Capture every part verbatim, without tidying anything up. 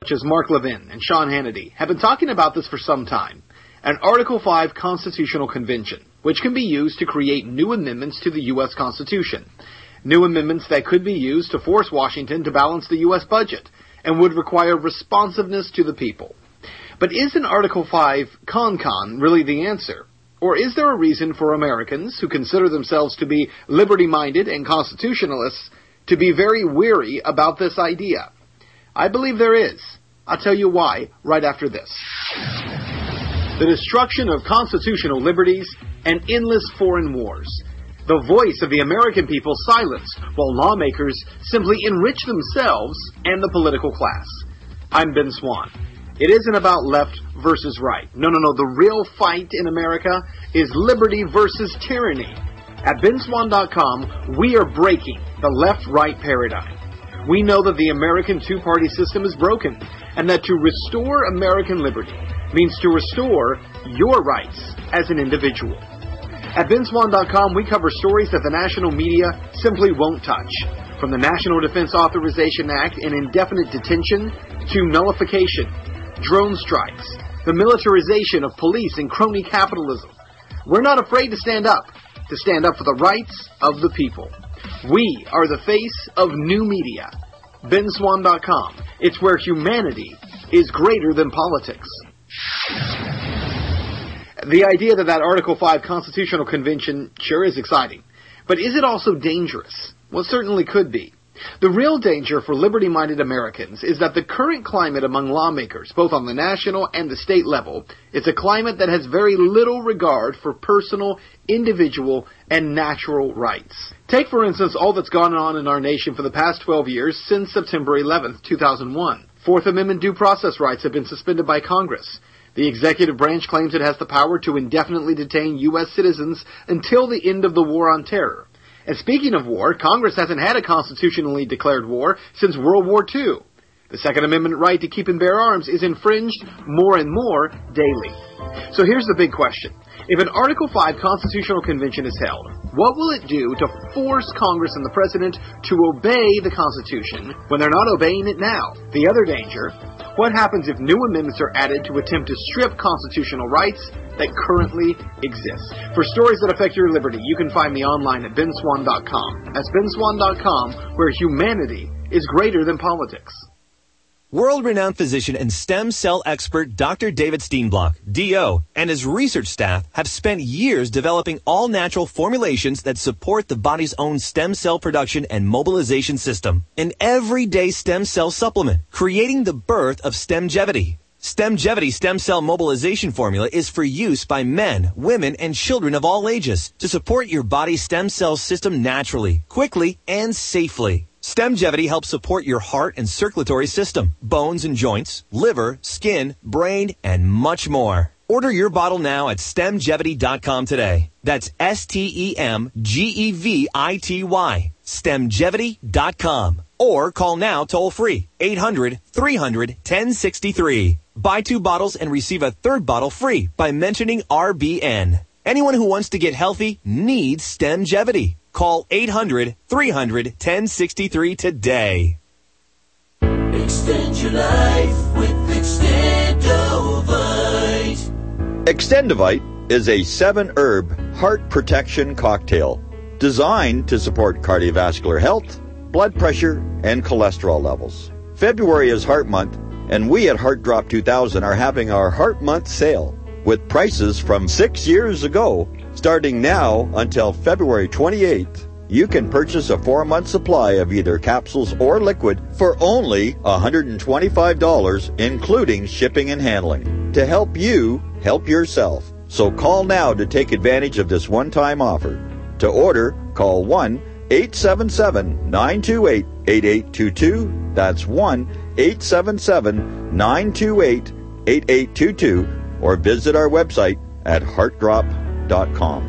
such as Mark Levin and Sean Hannity have been talking about this for some time. An Article five constitutional convention, which can be used to create new amendments to the U S Constitution. New amendments that could be used to force Washington to balance the U S budget and would require responsiveness to the people. But is an Article five con-con really the answer? Or is there a reason for Americans who consider themselves to be liberty-minded and constitutionalists to be very weary about this idea? I believe there is. I'll tell you why right after this. The destruction of constitutional liberties and endless foreign wars. The voice of the American people silenced while lawmakers simply enrich themselves and the political class. I'm Ben Swann. It isn't about left versus right. No, no, no. The real fight in America is liberty versus tyranny. At Ben Swann dot com, we are breaking the left-right paradigm. We know that the American two-party system is broken, and that to restore American liberty means to restore your rights as an individual. At Ben Swann dot com, we cover stories that the national media simply won't touch. From the National Defense Authorization Act and indefinite detention to nullification, drone strikes, the militarization of police and crony capitalism. We're not afraid to stand up, to stand up for the rights of the people. We are the face of new media. Ben Swann dot com. It's where humanity is greater than politics. The idea that that Article five Constitutional Convention sure is exciting. But is it also dangerous? Well, it certainly could be. The real danger for liberty-minded Americans is that the current climate among lawmakers, both on the national and the state level, is a climate that has very little regard for personal, individual, and natural rights. Take, for instance, all that's gone on in our nation for the past twelve years since September eleventh, two thousand one. Fourth Amendment due process rights have been suspended by Congress. The executive branch claims it has the power to indefinitely detain U S citizens until the end of the war on terror. And speaking of war, Congress hasn't had a constitutionally declared war since World War Two. The Second Amendment right to keep and bear arms is infringed more and more daily. So here's the big question. If an Article five Constitutional Convention is held, what will it do to force Congress and the President to obey the Constitution when they're not obeying it now? The other danger, what happens if new amendments are added to attempt to strip constitutional rights that currently exist? For stories that affect your liberty, you can find me online at Ben Swann dot com. That's Ben Swann dot com, where humanity is greater than politics. World-renowned physician and stem cell expert Doctor David Steenblock, D O, and his research staff have spent years developing all-natural formulations that support the body's own stem cell production and mobilization system. An everyday stem cell supplement, creating the birth of Stemgevity. Stemgevity stem cell mobilization formula is for use by men, women, and children of all ages to support your body's stem cell system naturally, quickly, and safely. Stemgevity helps support your heart and circulatory system, bones and joints, liver, skin, brain, and much more. Order your bottle now at Stemgevity dot com today. That's S T E M G E V I T Y. Stemgevity dot com. Or call now toll free, eight hundred, three hundred, ten sixty-three. Buy two bottles and receive a third bottle free by mentioning R B N. Anyone who wants to get healthy needs Stemgevity. Call eight hundred, three hundred, ten sixty-three today. Extend your life with Extendovite. Extendovite is a seven-herb heart protection cocktail designed to support cardiovascular health, blood pressure, and cholesterol levels. February is Heart Month, and we at Heart Drop two thousand are having our Heart Month sale with prices from six years ago. Starting now until February twenty-eighth, you can purchase a four-month supply of either capsules or liquid for only one hundred twenty-five dollars, including shipping and handling, to help you help yourself. So call now to take advantage of this one-time offer. To order, call one eight seven seven, nine two eight, eight eight two two. That's one eight seven seven, nine two eight, eight eight two two, or visit our website at heart drop dot com.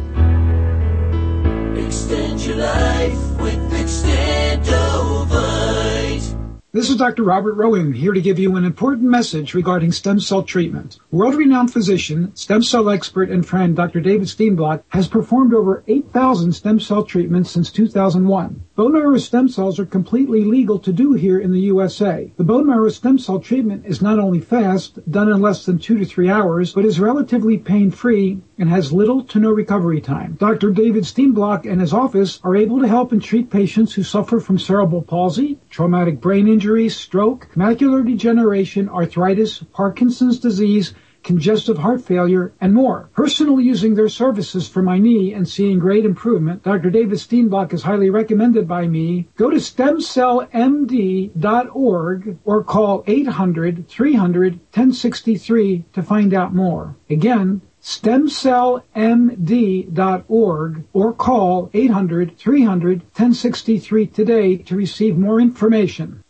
Extend your life with Extendovite. This is Doctor Robert Rowan, here to give you an important message regarding stem cell treatment. World-renowned physician, stem cell expert, and friend Doctor David Steenblock has performed over eight thousand stem cell treatments since two thousand one. Bone marrow stem cells are completely legal to do here in the U S A. The bone marrow stem cell treatment is not only fast, done in less than two to three hours, but is relatively pain-free and has little to no recovery time. Doctor David Steenblock and his office are able to help and treat patients who suffer from cerebral palsy, traumatic brain injury, stroke, macular degeneration, arthritis, Parkinson's disease, congestive heart failure, and more. Personally using their services for my knee and seeing great improvement, Doctor David Steenblock is highly recommended by me. Go to stem cell m d dot org or call eight hundred, three hundred, ten sixty-three to find out more. Again, stem cell m d dot org or call eight hundred, three hundred, ten sixty-three today to receive more information.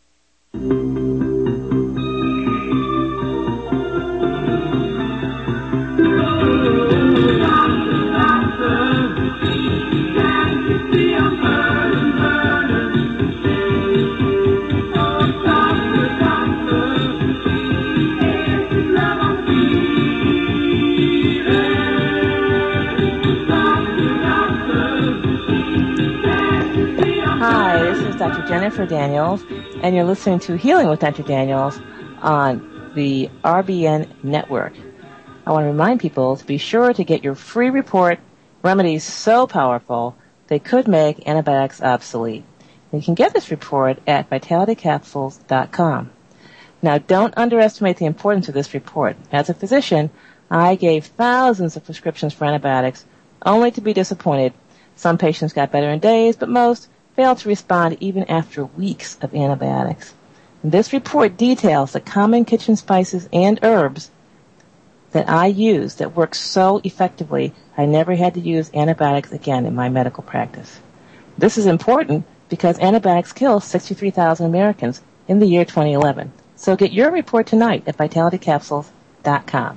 Hi, this is Doctor Jennifer Daniels, and you're listening to Healing with Doctor Daniels on the R B N Network. I want to remind people to be sure to get your free report, Remedies So Powerful They Could Make Antibiotics Obsolete. You can get this report at vitality capsules dot com. Now, don't underestimate the importance of this report. As a physician, I gave thousands of prescriptions for antibiotics, only to be disappointed. Some patients got better in days, but most failed to respond even after weeks of antibiotics. And this report details the common kitchen spices and herbs that I use that work so effectively I never had to use antibiotics again in my medical practice. This is important because antibiotics kill sixty-three thousand Americans in the year twenty eleven. So get your report tonight at vitality capsules dot com.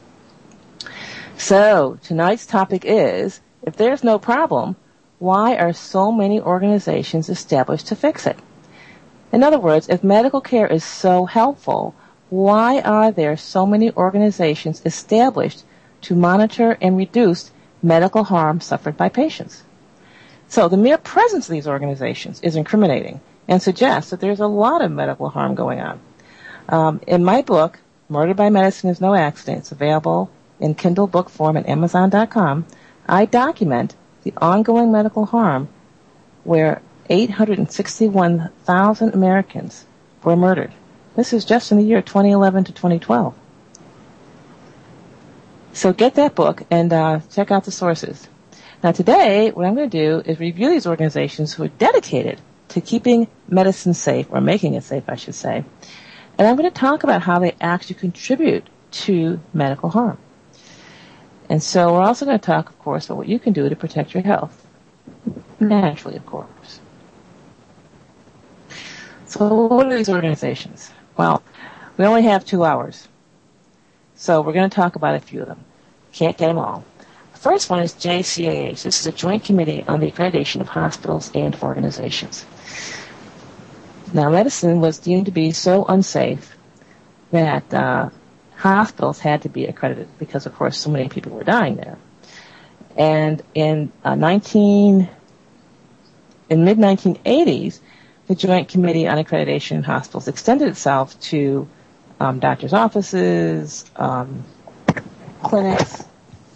So tonight's topic is, if there's no problem, why are so many organizations established to fix it? In other words, if medical care is so helpful, why are there so many organizations established to monitor and reduce medical harm suffered by patients? So the mere presence of these organizations is incriminating and suggests that there's a lot of medical harm going on. Um, in my book, Murder by Medicine is No Accident, it's available in Kindle book form at amazon dot com, I document the ongoing medical harm where eight hundred sixty-one thousand Americans were murdered. This is just in the year twenty eleven to twenty twelve. So get that book and uh, check out the sources. Now today, what I'm going to do is review these organizations who are dedicated to keeping medicine safe, or making it safe, I should say. And I'm going to talk about how they actually contribute to medical harm. And so we're also going to talk, of course, about what you can do to protect your health. Naturally, of course. So what are these organizations? Well, we only have two hours. So we're going to talk about a few of them. Can't get them all. The first one is J C A H. This is a Joint Committee on the Accreditation of Hospitals and Organizations. Now, medicine was deemed to be so unsafe that uh, hospitals had to be accredited because, of course, so many people were dying there. And in uh, nineteen, in mid nineteen eighties, the Joint Committee on Accreditation in Hospitals extended itself to um, doctors' offices, um, clinics,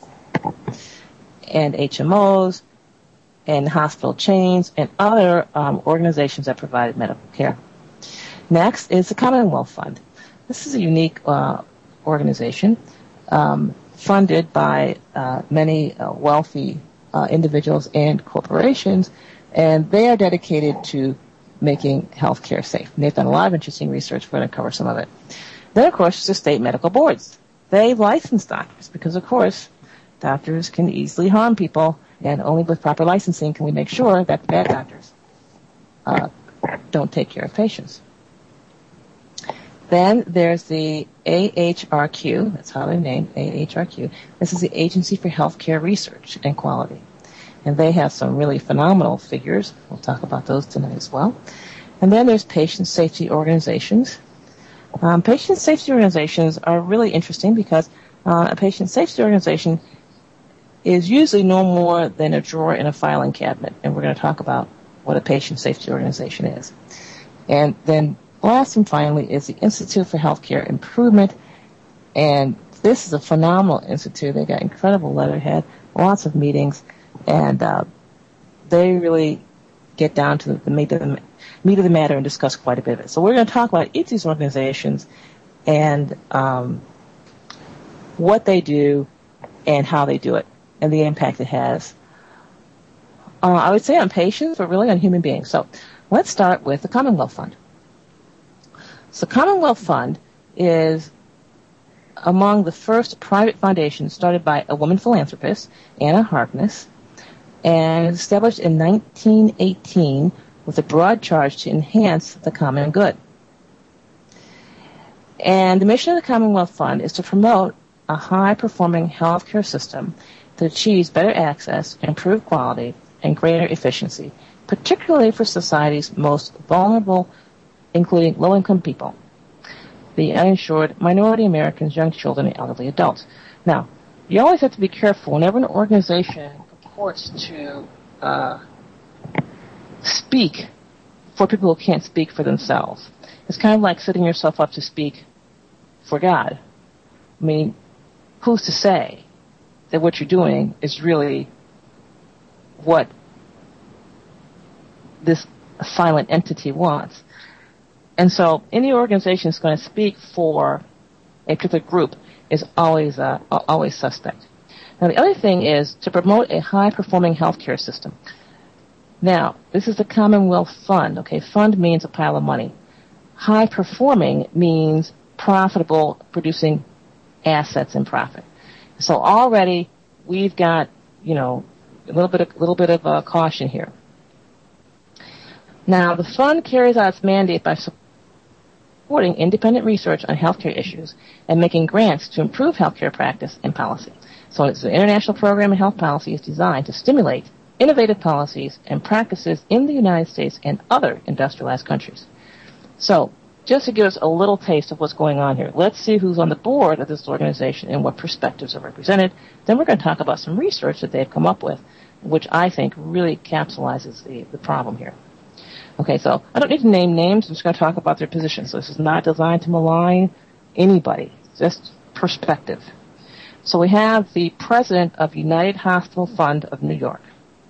and H M Os, and hospital chains, and other um, organizations that provided medical care. Next is the Commonwealth Fund. This is a unique uh, organization um, funded by uh, many uh, wealthy uh, individuals and corporations, and they are dedicated to making healthcare safe. And they've done a lot of interesting research. We're going to cover some of it. Then, of course, there's the state medical boards. They license doctors because, of course, doctors can easily harm people, and only with proper licensing can we make sure that bad doctors uh, don't take care of patients. Then there's the A H R Q. That's how they're named, A H R Q. This is the Agency for Healthcare Research and Quality. And they have some really phenomenal figures. We'll talk about those tonight as well. And then there's patient safety organizations. Um, patient safety organizations are really interesting because uh, a patient safety organization is usually no more than a drawer in a filing cabinet. And we're going to talk about what a patient safety organization is. And then last and finally is the Institute for Healthcare Improvement. And this is a phenomenal institute. They got incredible letterhead, lots of meetings, and uh, they really get down to the meat of the, meat of the matter and discuss quite a bit of it. So we're going to talk about each of these organizations and um, what they do and how they do it and the impact it has. Uh, I would say on patients, but really on human beings. So let's start with the Commonwealth Fund. So Commonwealth Fund is among the first private foundations started by a woman philanthropist, Anna Harkness, and established in nineteen eighteen with a broad charge to enhance the common good. And the mission of the Commonwealth Fund is to promote a high-performing healthcare system that achieves better access, improved quality, and greater efficiency, particularly for society's most vulnerable, including low-income people, the uninsured, minority Americans, young children, and elderly adults. Now, you always have to be careful whenever an organization purports to uh, speak for people who can't speak for themselves. It's kind of like setting yourself up to speak for God. I mean, who's to say that what you're doing is really what this silent entity wants? And so any organization that's going to speak for a particular group is always uh, always suspect. Now, the other thing is to promote a high-performing healthcare system. Now, this is the Commonwealth Fund. Okay, fund means a pile of money. High-performing means profitable, producing assets and profit. So already we've got, you know, a little bit of, little bit of uh, caution here. Now, the fund carries out its mandate by supporting independent research on healthcare issues and making grants to improve healthcare practice and policy. So it's an international program in health policy is designed to stimulate innovative policies and practices in the United States and other industrialized countries. So, just to give us a little taste of what's going on here, let's see who's on the board of this organization and what perspectives are represented. Then we're going to talk about some research that they've come up with, which I think really capsulizes the, the problem here. Okay, so I don't need to name names. I'm just going to talk about their positions. So this is not designed to malign anybody, just perspective. So we have the president of United Hospital Fund of New York.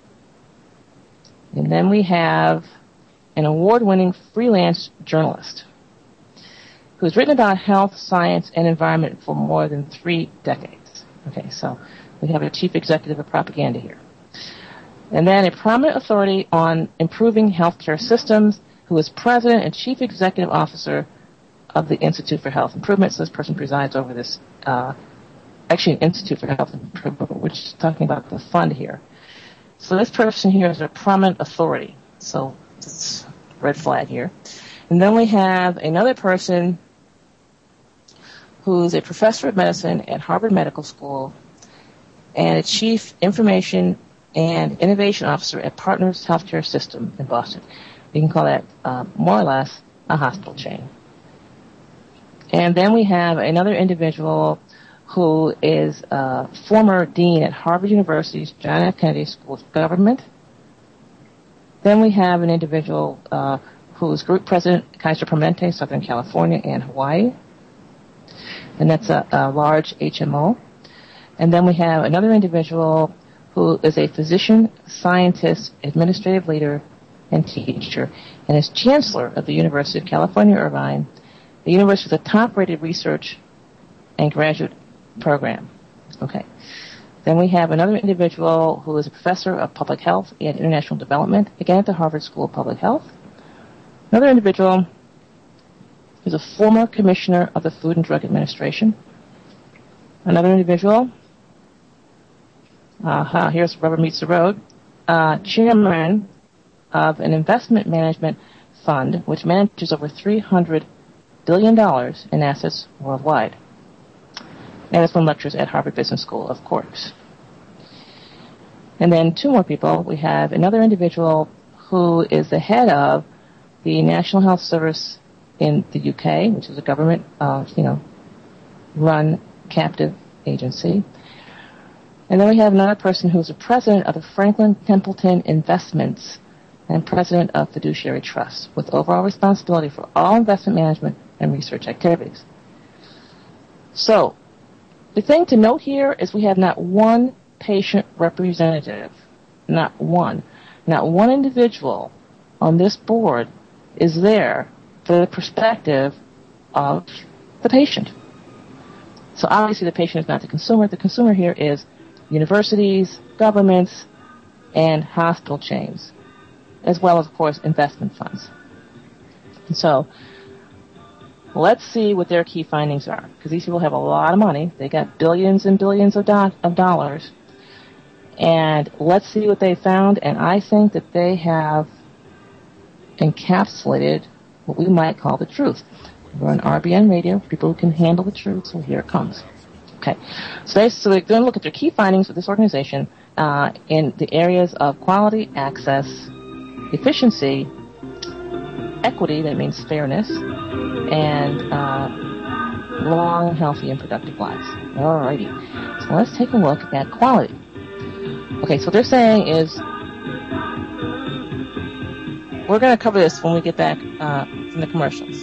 And then we have an award-winning freelance journalist who's written about health, science, and environment for more than three decades. Okay, so we have a chief executive of propaganda here. And then a prominent authority on improving healthcare systems who is president and chief executive officer of the Institute for Health Improvement. So this person presides over this, uh, actually an Institute for Health Improvement, which is talking about the fund here. So this person here is a prominent authority. So it's a red flag here. And then we have another person who's a professor of medicine at Harvard Medical School and a chief information and innovation officer at Partners Healthcare System in Boston. You can call that uh, more or less a hospital chain. And then we have another individual who is a former dean at Harvard University's John F. Kennedy School of Government. Then we have an individual uh, who is group president at Kaiser Permanente, Southern California and Hawaii. And that's a, a large H M O. And then we have another individual who is a physician, scientist, administrative leader, and teacher, and is chancellor of the University of California, Irvine. The university is a top-rated research and graduate program. Okay. Then we have another individual who is a professor of public health and international development, again at the Harvard School of Public Health. Another individual is a former commissioner of the Food and Drug Administration. Another individual, uh, here's rubber meets the road, uh, chairman of an investment management fund which manages over three hundred billion dollars in assets worldwide. And has been lectures at Harvard Business School, of course. And then two more people. We have another individual who is the head of the National Health Service in the U K, which is a government, uh, you know, run captive agency. And then we have another person who's the president of the Franklin Templeton Investments and president of Fiduciary Trust, with overall responsibility for all investment management and research activities. So, the thing to note here is we have not one patient representative, not one, not one individual on this board is there for the perspective of the patient. So obviously the patient is not the consumer. The consumer here is universities, governments, and hospital chains, as well as, of course, investment funds. And so let's see what their key findings are, because these people have a lot of money. They got billions and billions of, do- of dollars. And let's see what they found, and I think that they have encapsulated what we might call the truth. We're on R B N Radio, people who can handle the truth, so here it comes. Okay, so, they, so they're going to look at their key findings with this organization uh, in the areas of quality, access, efficiency, equity, that means fairness, and uh, long, healthy, and productive lives. Alrighty, so let's take a look at quality. Okay, so what they're saying is, we're going to cover this when we get back uh, from the commercials.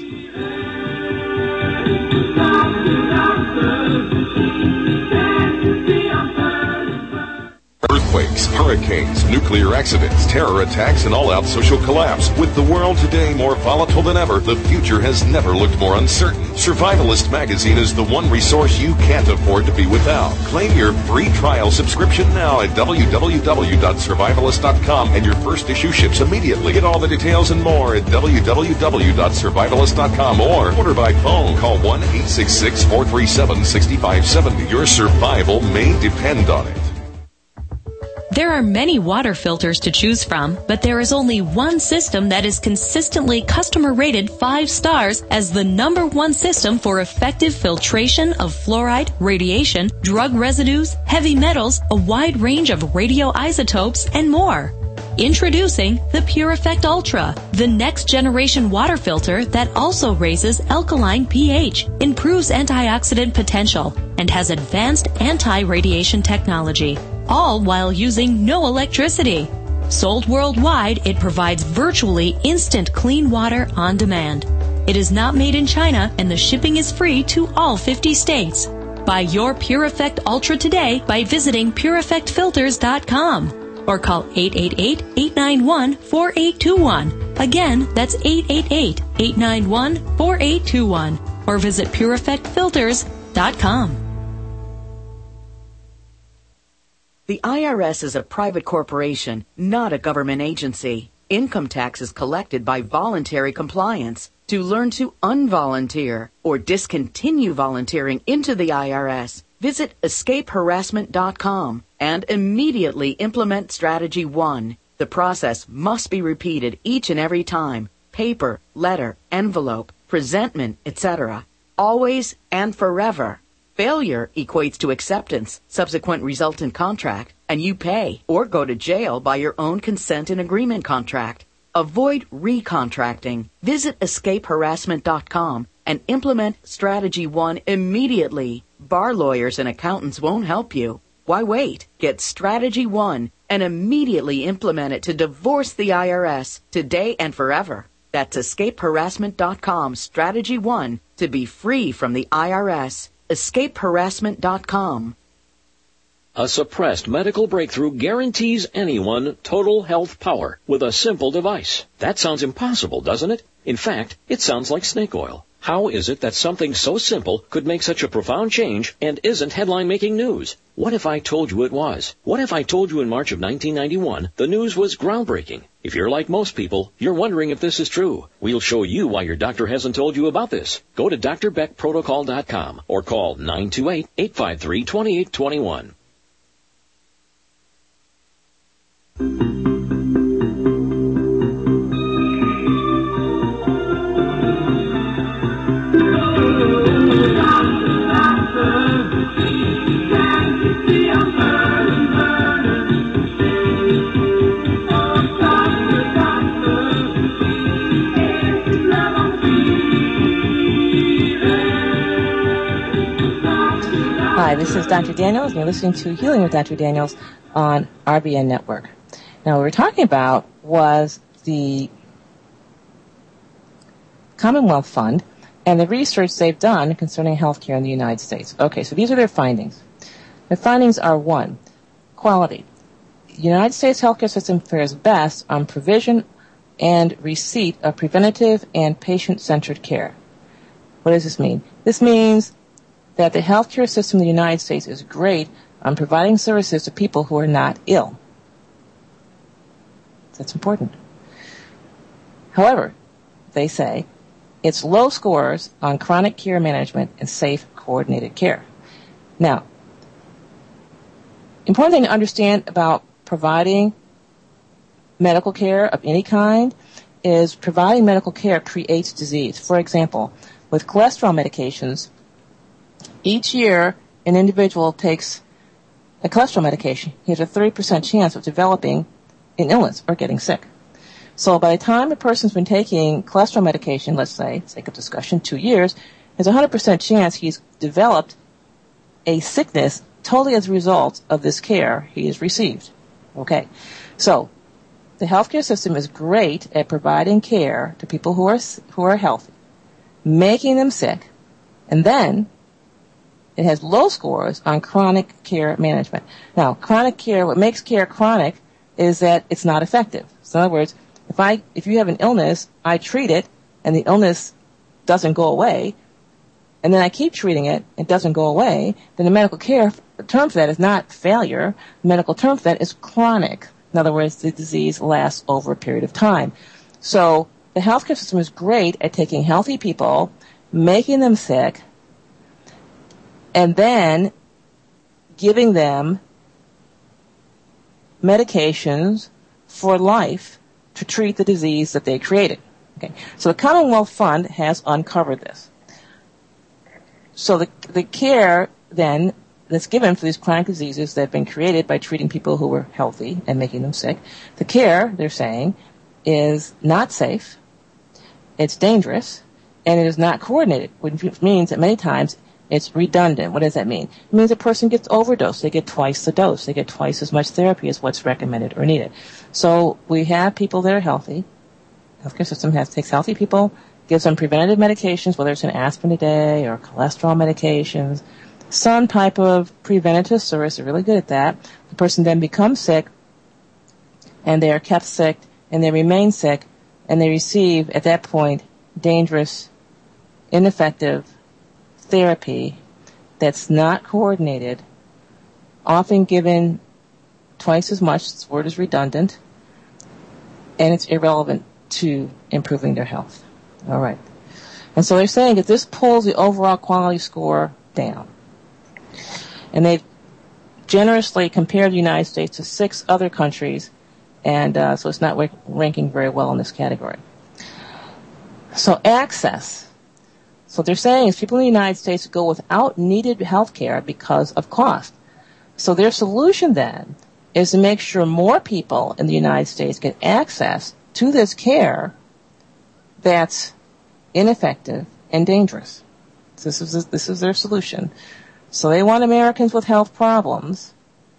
Earthquakes, hurricanes, nuclear accidents, terror attacks, and all-out social collapse. With the world today more volatile than ever, the future has never looked more uncertain. Survivalist Magazine is the one resource you can't afford to be without. Claim your free trial subscription now at w w w dot survivalist dot com, and your first issue ships immediately. Get all the details and more at w w w dot survivalist dot com or order by phone. Call one eight six six, four three seven, six five seven zero. Your survival may depend on it. There are many water filters to choose from, but there is only one system that is consistently customer rated five stars as the number one system for effective filtration of fluoride, radiation, drug residues, heavy metals, a wide range of radioisotopes, and more. Introducing the PureEffect Ultra, the next generation water filter that also raises alkaline pH, improves antioxidant potential, and has advanced anti-radiation technology, all while using no electricity. Sold worldwide, it provides virtually instant clean water on demand. It is not made in China, and the shipping is free to all fifty states. Buy your PureEffect Ultra today by visiting pure effect filters dot com. Or call eight eight eight, eight nine one, four eight two one. Again, that's eight eight eight, eight nine one, four eight two one. Or visit pure effect filters dot com. The I R S is a private corporation, not a government agency. Income tax is collected by voluntary compliance. To learn to unvolunteer or discontinue volunteering into the I R S, visit escape harassment dot com and immediately implement Strategy one. The process must be repeated each and every time. Paper, letter, envelope, presentment, et cetera. Always and forever. Failure equates to acceptance, subsequent resultant contract, and you pay or go to jail by your own consent and agreement contract. Avoid recontracting. Visit escape harassment dot com and implement Strategy one immediately. Bar lawyers and accountants won't help you. Why wait? Get Strategy one and immediately implement it to divorce the I R S today and forever. That's escape harassment dot com, Strategy one, to be free from the I R S. escape harassment dot com. A suppressed medical breakthrough guarantees anyone total health power with a simple device. That sounds impossible, doesn't it? In fact, it sounds like snake oil. How is it that something so simple could make such a profound change and isn't headline-making news? What if I told you it was? What if I told you in March of nineteen ninety-one the news was groundbreaking? If you're like most people, you're wondering if this is true. We'll show you why your doctor hasn't told you about this. Go to D R Beck Protocol dot com or call nine two eight, eight five three, two eight two one. Hi, this is Doctor Daniels, and you're listening to Healing with Doctor Daniels on R B N Network. Now, what we're talking about was the Commonwealth Fund and the research they've done concerning healthcare in the United States. Okay, so these are their findings. Their findings are, one, quality. The United States healthcare system fares best on provision and receipt of preventative and patient-centered care. What does this mean? This means that the healthcare system in the United States is great on providing services to people who are not ill. That's important. However, they say, it's low scores on chronic care management and safe, coordinated care. Now, important thing to understand about providing medical care of any kind is providing medical care creates disease. For example, with cholesterol medications, each year an individual takes a cholesterol medication, he has a thirty percent chance of developing an illness or getting sick. So by the time a person's been taking cholesterol medication, let's say, sake of discussion, two years, there's a one hundred percent chance he's developed a sickness totally as a result of this care he has received. Okay, so the healthcare system is great at providing care to people who are who are healthy, making them sick, and then it has low scores on chronic care management. Now, chronic care, what makes care chronic is that it's not effective. So in other words, if I if you have an illness, I treat it, and the illness doesn't go away, and then I keep treating it, it doesn't go away, then the medical care term for that is not failure. The medical term for that is chronic. In other words, the disease lasts over a period of time. So the healthcare system is great at taking healthy people, making them sick, and then giving them medications for life to treat the disease that they created. Okay. So the Commonwealth Fund has uncovered this. So the the care then that's given for these chronic diseases that have been created by treating people who were healthy and making them sick, the care, they're saying, is not safe, it's dangerous, and it is not coordinated, which means that many times it's redundant. What does that mean? It means a person gets overdosed. They get twice the dose. They get twice as much therapy as what's recommended or needed. So we have people that are healthy. The healthcare system has takes healthy people, gives them preventative medications, whether it's an aspirin a day or cholesterol medications, some type of preventative service. They're really good at that. The person then becomes sick, and they are kept sick, and they remain sick, and they receive, at that point, dangerous, ineffective therapy that's not coordinated, often given twice as much, this word is redundant, and it's irrelevant to improving their health. All right. And so they're saying that this pulls the overall quality score down. And they've generously compared the United States to six other countries, and uh, so it's not w- ranking very well in this category. So access. So what they're saying is people in the United States go without needed health care because of cost. So their solution then is to make sure more people in the United States get access to this care that's ineffective and dangerous. So this is this is their solution. So they want Americans with health problems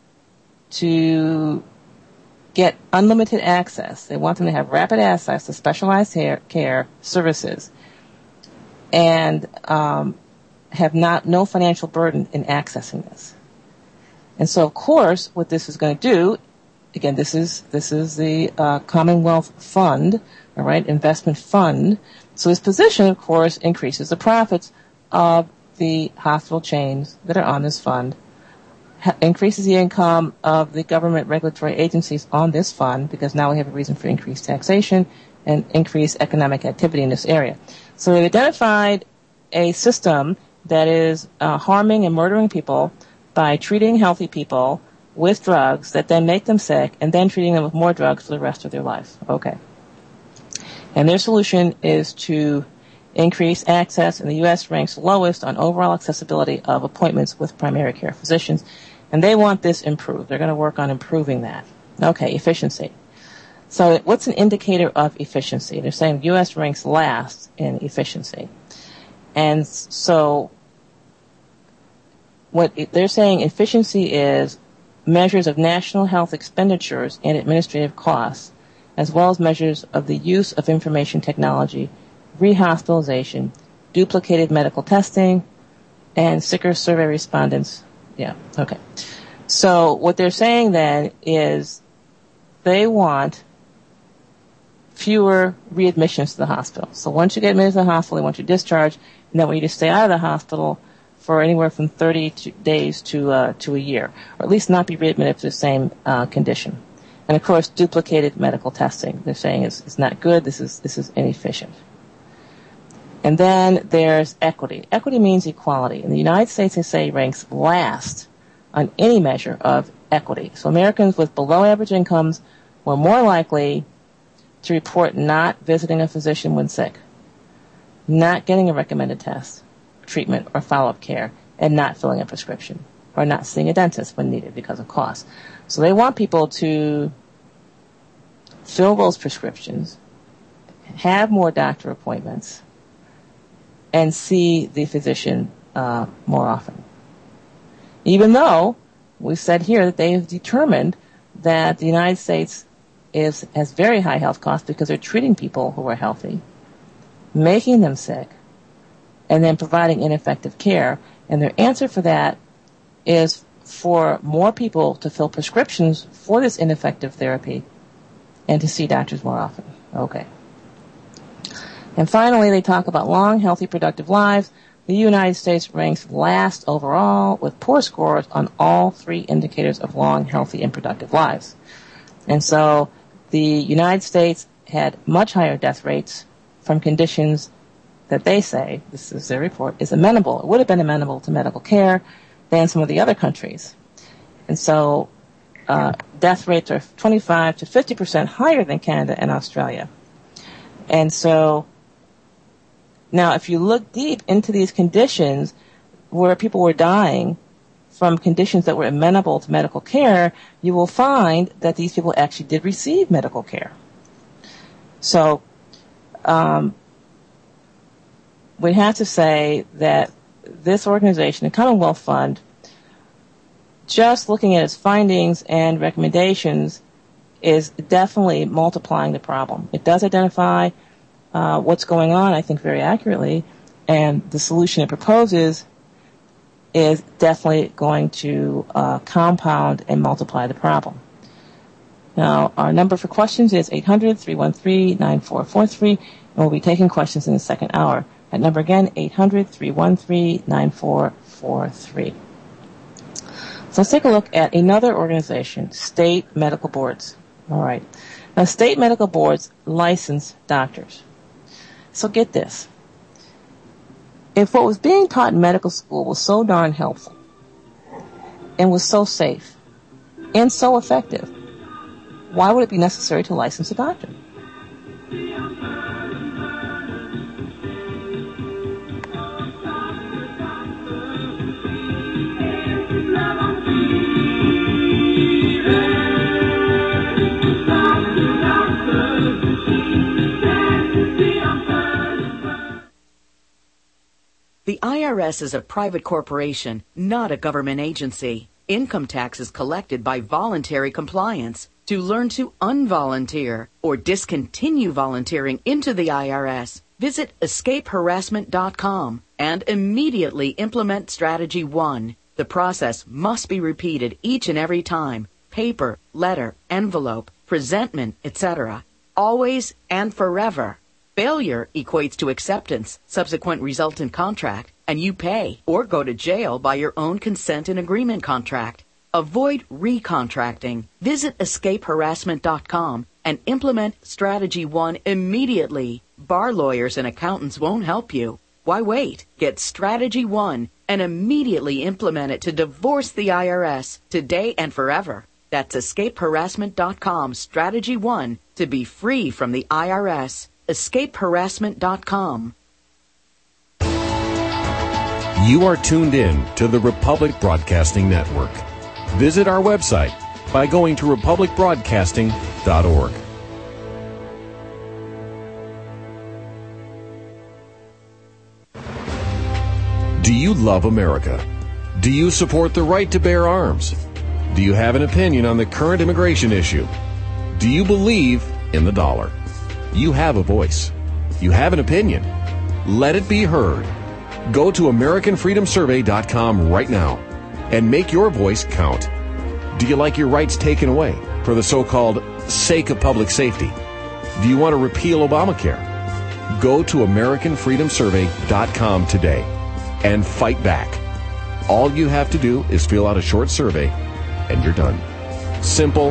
to get unlimited access. They want them to have rapid access to specialized care, care services, and um, have not no financial burden in accessing this. And so, of course, what this is going to do, again, this is this is the uh, Commonwealth Fund, all right, investment fund. So this position, of course, increases the profits of the hospital chains that are on this fund, ha- increases the income of the government regulatory agencies on this fund, because now we have a reason for increased taxation and increased economic activity in this area. So they've identified a system that is uh, harming and murdering people by treating healthy people with drugs that then make them sick, and then treating them with more drugs for the rest of their life. Okay. And their solution is to increase access, and the U S ranks lowest on overall accessibility of appointments with primary care physicians, and they want this improved. They're going to work on improving that. Okay, efficiency. So what's an indicator of efficiency? They're saying the U S ranks last in efficiency. And so what they're saying efficiency is measures of national health expenditures and administrative costs as well as measures of the use of information technology, rehospitalization, duplicated medical testing, and sicker survey respondents. Yeah, okay. So what they're saying then is they want fewer readmissions to the hospital. So once you get admitted to the hospital, they want you discharged, and then want you to stay out of the hospital for anywhere from thirty days to uh, to a year, or at least not be readmitted for the same uh, condition. And of course, duplicated medical testing, they're saying is, is not good. This is this is inefficient. And then there's equity. Equity means equality. In the United States, they say ranks last on any measure of equity. So Americans with below average incomes were more likely to report not visiting a physician when sick, not getting a recommended test, treatment, or follow-up care, and not filling a prescription, or not seeing a dentist when needed because of cost. So they want people to fill those prescriptions, have more doctor appointments, and see the physician uh, more often. Even though we said here that they have determined that the United States is has very high health costs because they're treating people who are healthy, making them sick, and then providing ineffective care. And their answer for that is for more people to fill prescriptions for this ineffective therapy and to see doctors more often. Okay. And finally, they talk about long, healthy, productive lives. The United States ranks last overall with poor scores on all three indicators of long, healthy, and productive lives. And so the United States had much higher death rates from conditions that they say, this is their report, is amenable, it would have been amenable to medical care than some of the other countries. And so uh, death rates are twenty-five to fifty percent higher than Canada and Australia. And so now if you look deep into these conditions where people were dying from conditions that were amenable to medical care, you will find that these people actually did receive medical care. So um, we have to say that this organization, the Commonwealth Fund, just looking at its findings and recommendations, is definitely multiplying the problem. It does identify uh, what's going on, I think, very accurately, and the solution it proposes is definitely going to uh, compound and multiply the problem. Now, our number for questions is eight hundred, three one three, nine four four three, and we'll be taking questions in the second hour. That number again, eight hundred, three one three, nine four four three. So let's take a look at another organization, state medical boards. All right. Now, state medical boards license doctors. So get this. If what was being taught in medical school was so darn helpful and was so safe and so effective, why would it be necessary to license a doctor? The I R S is a private corporation, not a government agency. Income tax is collected by voluntary compliance. To learn to unvolunteer or discontinue volunteering into the I R S, visit escape harassment dot com and immediately implement Strategy one. The process must be repeated each and every time. Paper, letter, envelope, presentment, et cetera. Always and forever. Failure equates to acceptance, subsequent resultant contract, and you pay or go to jail by your own consent and agreement contract. Avoid recontracting. Visit escape harassment dot com and implement Strategy one immediately. Bar lawyers and accountants won't help you. Why wait? Get Strategy one and immediately implement it to divorce the I R S today and forever. That's escape harassment dot com, Strategy one, to be free from the I R S. escape harassment dot com. You are tuned in to the Republic Broadcasting Network. Visit our website by going to republic broadcasting dot org. Do you love America? Do you support the right to bear arms? Do you have an opinion on the current immigration issue? Do you believe in the dollar. You have a voice. You have an opinion. Let it be heard. Go to American Freedom Survey dot com right now and make your voice count. Do you like your rights taken away for the so-called sake of public safety? Do you want to repeal Obamacare? Go to American Freedom Survey dot com today and fight back. All you have to do is fill out a short survey and you're done. Simple,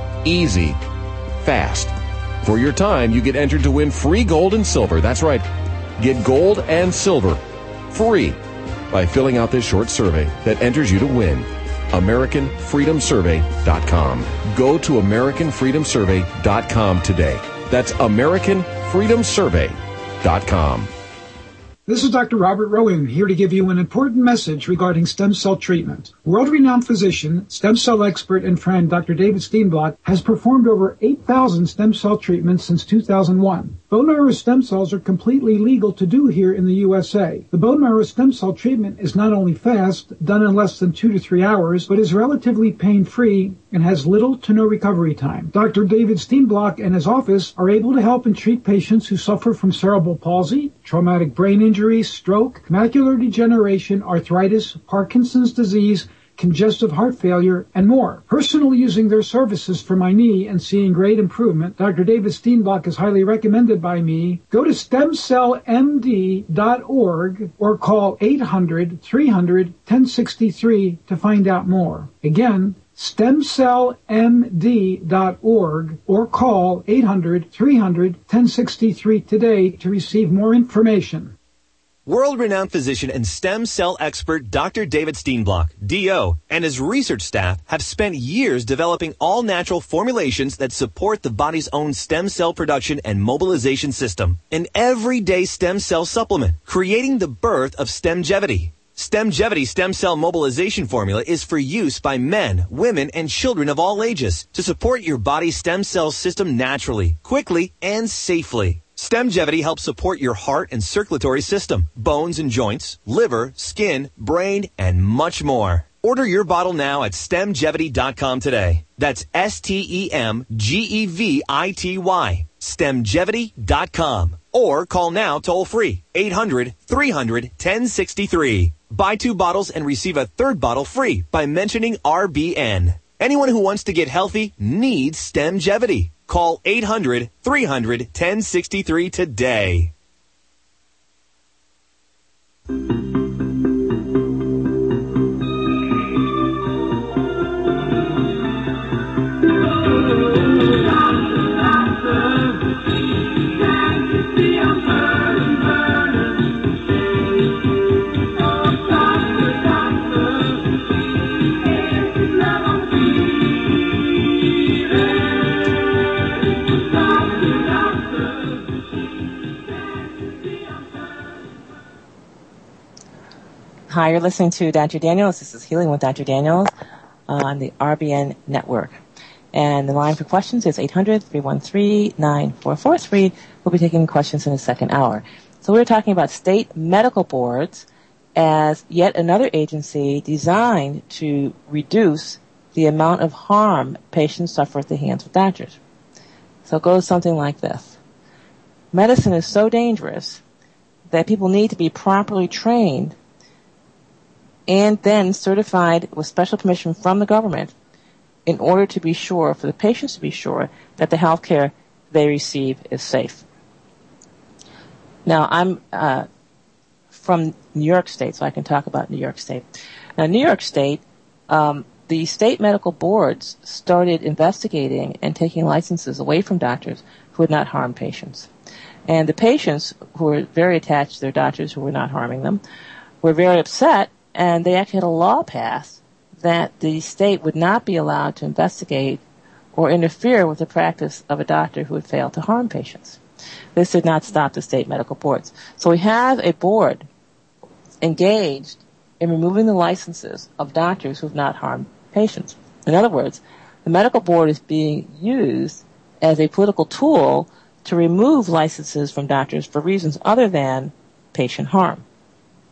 easy, fast. For your time, you get entered to win free gold and silver. That's right. Get gold and silver free by filling out this short survey that enters you to win. American Freedom Survey dot com. Go to American Freedom Survey dot com today. That's American Freedom Survey dot com. This is Doctor Robert Rowan, here to give you an important message regarding stem cell treatment. World-renowned physician, stem cell expert, and friend Doctor David Steenblock has performed over eight thousand stem cell treatments since two thousand one. Bone marrow stem cells are completely legal to do here in the U S A. The bone marrow stem cell treatment is not only fast, done in less than two to three hours, but is relatively pain-free and has little to no recovery time. Doctor David Steenblock and his office are able to help and treat patients who suffer from cerebral palsy, traumatic brain injury, stroke, macular degeneration, arthritis, Parkinson's disease, congestive heart failure, and more. Personally using their services for my knee and seeing great improvement, Doctor David Steenblock is highly recommended by me. Go to stem cell m d dot org or call eight hundred, three hundred, ten sixty-three to find out more. Again, stem cell m d dot org or call eight hundred, three hundred, ten sixty-three today to receive more information. World-renowned physician and stem cell expert Doctor David Steenblock, D O, and his research staff have spent years developing all-natural formulations that support the body's own stem cell production and mobilization system. An everyday stem cell supplement, creating the birth of Stemgevity. Stemgevity stem cell mobilization formula is for use by men, women, and children of all ages to support your body's stem cell system naturally, quickly, and safely. Stemgevity helps support your heart and circulatory system, bones and joints, liver, skin, brain, and much more. Order your bottle now at Stemgevity dot com today. That's S T E M G E V I T Y. Stemgevity dot com. Or call now toll free, eight hundred, three hundred, ten sixty-three. Buy two bottles and receive a third bottle free by mentioning R B N. Anyone who wants to get healthy needs Stemgevity. Call eight hundred, three hundred, ten sixty-three today. Hi, you're listening to Doctor Daniels. This is Healing with Doctor Daniels on the R B N network. And the line for questions is eight hundred, three one three, nine four four three. We'll be taking questions in the second hour. So we're talking about state medical boards as yet another agency designed to reduce the amount of harm patients suffer at the hands of doctors. So it goes something like this. Medicine is so dangerous that people need to be properly trained and then certified with special permission from the government in order to be sure, for the patients to be sure, that the health care they receive is safe. Now, I'm uh, from New York State, so I can talk about New York State. Now, New York State, um, the state medical boards started investigating and taking licenses away from doctors who would not harm patients. And the patients, who were very attached to their doctors who were not harming them, were very upset. And they actually had a law passed that the state would not be allowed to investigate or interfere with the practice of a doctor who had failed to harm patients. This did not stop the state medical boards. So we have a board engaged in removing the licenses of doctors who have not harmed patients. In other words, the medical board is being used as a political tool to remove licenses from doctors for reasons other than patient harm.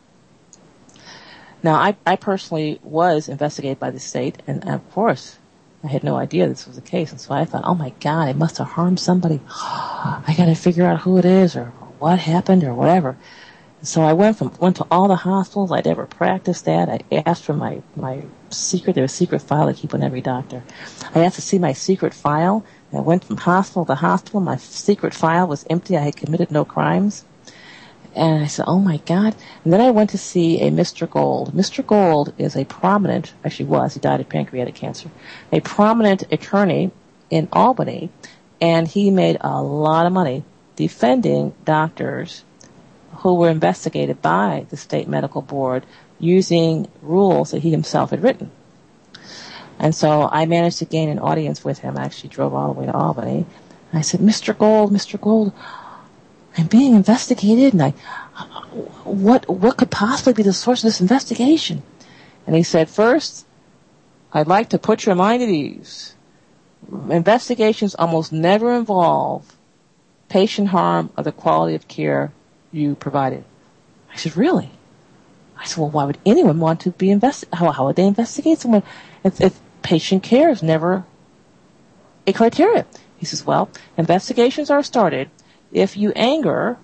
Now, I, I personally was investigated by the state, and of course, I had no idea this was the case, and so I thought, oh my God, I must have harmed somebody. I got to figure out who it is or what happened or whatever. So I went from went to all the hospitals I'd ever practiced at. I asked for my, my secret. There was a secret file they keep on every doctor. I asked to see my secret file. I went from hospital to hospital. My secret file was empty. I had committed no crimes. And I said, oh my God. And then I went to see a Mister Gold. Mister Gold is a prominent, actually was, he died of pancreatic cancer, a prominent attorney in Albany, and he made a lot of money defending doctors who were investigated by the state medical board using rules that he himself had written. And so I managed to gain an audience with him. I actually drove all the way to Albany. I said, Mister Gold, Mister Gold, I'm being investigated, and I, what, what could possibly be the source of this investigation? And he said, first, I'd like to put your mind at ease. Investigations almost never involve patient harm or the quality of care you provided. I said, really? I said, well, why would anyone want to be investigated? How, how would they investigate someone if, if patient care is never a criteria? He says, well, investigations are started if you anger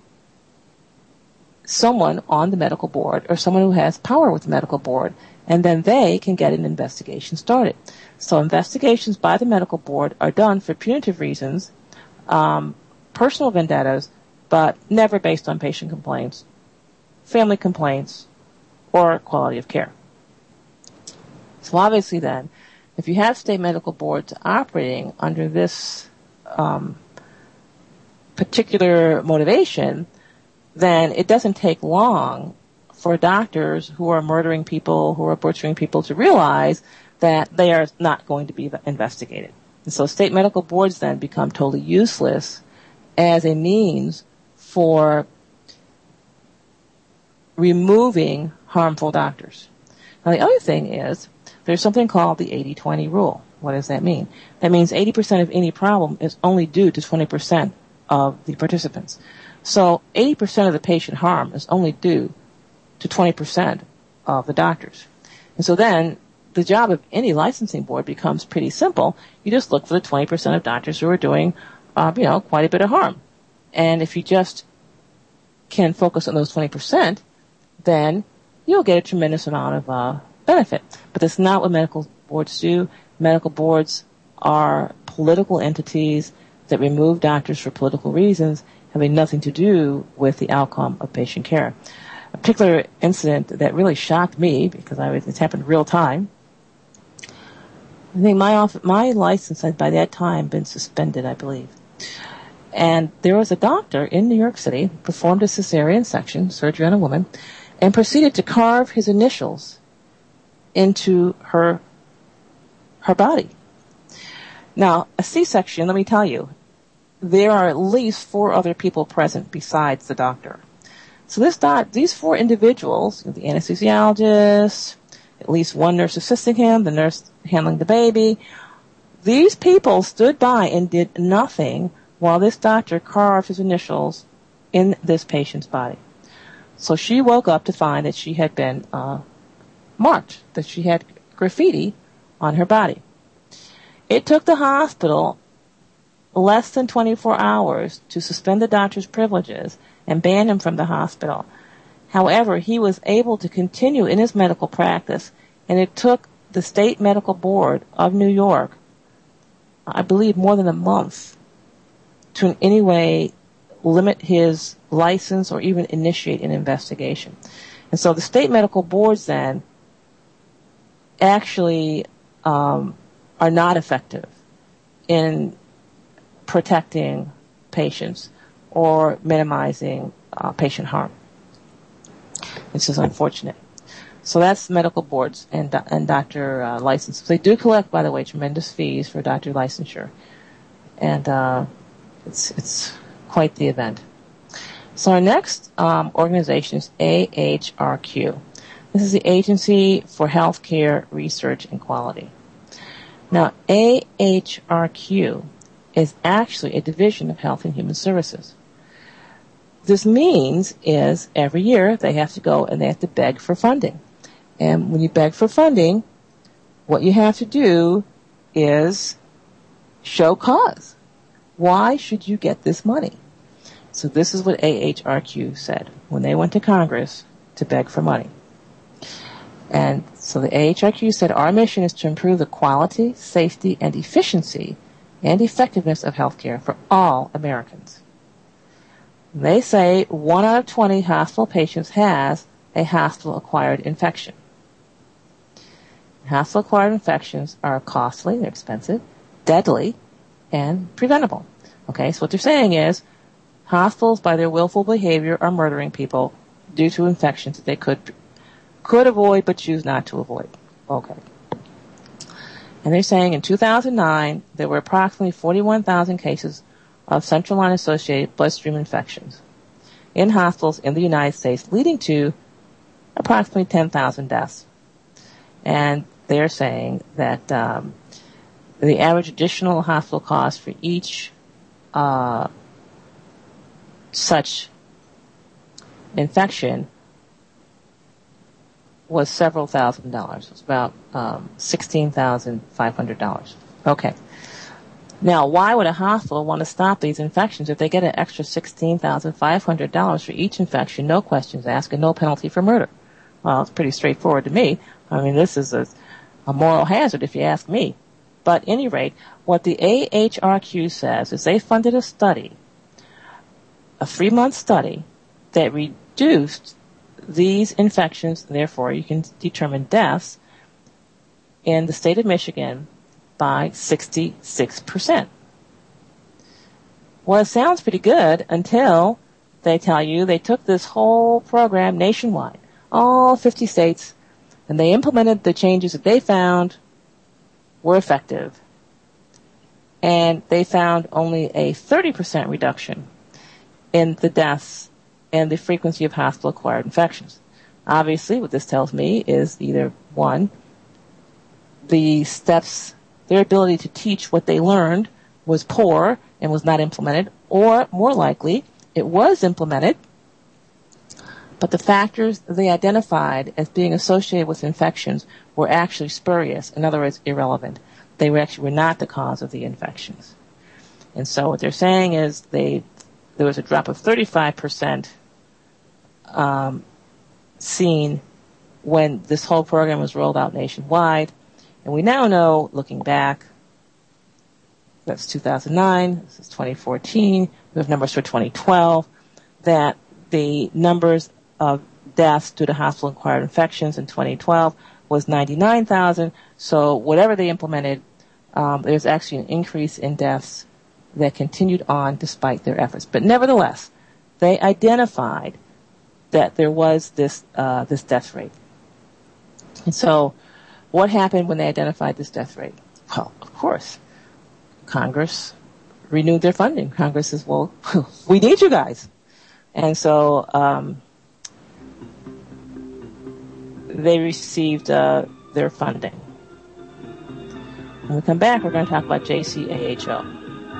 someone on the medical board or someone who has power with the medical board, and then they can get an investigation started. So investigations by the medical board are done for punitive reasons, um, personal vendettas, but never based on patient complaints, family complaints, or quality of care. So obviously then, if you have state medical boards operating under this um, particular motivation, then it doesn't take long for doctors who are murdering people, who are butchering people, to realize that they are not going to be investigated. And so state medical boards then become totally useless as a means for removing harmful doctors. Now the other thing is, there's something called the eighty twenty rule. What does that mean? That means eighty percent of any problem is only due to twenty percent of the participants. So eighty percent of the patient harm is only due to twenty percent of the doctors. And so then the job of any licensing board becomes pretty simple. You just look for the twenty percent of doctors who are doing, uh, you know, quite a bit of harm. And if you just can focus on those twenty percent, then you'll get a tremendous amount of uh, benefit. But that's not what medical boards do. Medical boards are political entities that remove doctors for political reasons, having nothing to do with the outcome of patient care. A particular incident that really shocked me, because I was, it happened real time. I think my off, my license had by that time been suspended, I believe. And there was a doctor in New York City, performed a cesarean section, surgery on a woman, and proceeded to carve his initials into her her body. Now, a C-section, let me tell you, there are at least four other people present besides the doctor. So this doc, these four individuals, the anesthesiologist, at least one nurse assisting him, the nurse handling the baby, these people stood by and did nothing while this doctor carved his initials in this patient's body. So she woke up to find that she had been uh, marked, that she had graffiti on her body. It took the hospital less than twenty-four hours to suspend the doctor's privileges and ban him from the hospital. However, he was able to continue in his medical practice, and it took the state medical board of New York, I believe, more than a month to in any way limit his license or even initiate an investigation. And so the state medical boards then actually um, are not effective in protecting patients or minimizing uh, patient harm. This is unfortunate. So that's medical boards and and doctor uh, licenses. They do collect, by the way, tremendous fees for doctor licensure, and uh, it's it's quite the event. So our next um, organization is A H R Q. This is the Agency for Healthcare Research and Quality. Now, A H R Q is actually a division of Health and Human Services. This means is every year they have to go and they have to beg for funding. And when you beg for funding, what you have to do is show cause. Why should you get this money? So this is what A H R Q said when they went to Congress to beg for money. And so the A H R Q said, our mission is to improve the quality, safety, and efficiency and effectiveness of healthcare for all Americans. They say one out of twenty hospital patients has a hospital-acquired infection. Hospital-acquired infections are costly, they're expensive, deadly, and preventable. Okay, so what they're saying is hospitals, by their willful behavior, are murdering people due to infections that they could could avoid but choose not to avoid. Okay. And they're saying in two thousand nine, there were approximately forty-one thousand cases of central line-associated bloodstream infections in hospitals in the United States, leading to approximately ten thousand deaths. And they're saying that um, the average additional hospital cost for each uh, such infection was several thousand dollars. It was about um, sixteen thousand five hundred dollars. Okay. Now, why would a hospital want to stop these infections if they get an extra sixteen thousand five hundred dollars for each infection, no questions asked, and no penalty for murder? Well, it's pretty straightforward to me. I mean, this is a, a moral hazard if you ask me. But at any rate, what the A H R Q says is they funded a study, a three-month study, that reduced these infections, therefore you can determine deaths, in the state of Michigan by sixty-six percent. Well, it sounds pretty good until they tell you they took this whole program nationwide, all fifty states, and they implemented the changes that they found were effective. And they found only a thirty percent reduction in the deaths and the frequency of hospital-acquired infections. Obviously, what this tells me is either, one, the steps, their ability to teach what they learned was poor and was not implemented, or more likely, it was implemented, but the factors they identified as being associated with infections were actually spurious, in other words, irrelevant. They were actually were not the cause of the infections. And so what they're saying is they there was a drop of thirty-five percent um, seen when this whole program was rolled out nationwide. And we now know, looking back, that's two thousand nine, this is twenty fourteen, we have numbers for twenty twelve, that the numbers of deaths due to hospital-acquired infections in twenty twelve was ninety-nine thousand. So whatever they implemented, um, there's actually an increase in deaths that continued on despite their efforts. But nevertheless, they identified that there was this uh, this death rate. And so what happened when they identified this death rate? Well, of course, Congress renewed their funding. Congress says, well, we need you guys. And so um, they received uh, their funding. When we come back, we're going to talk about J C A H O.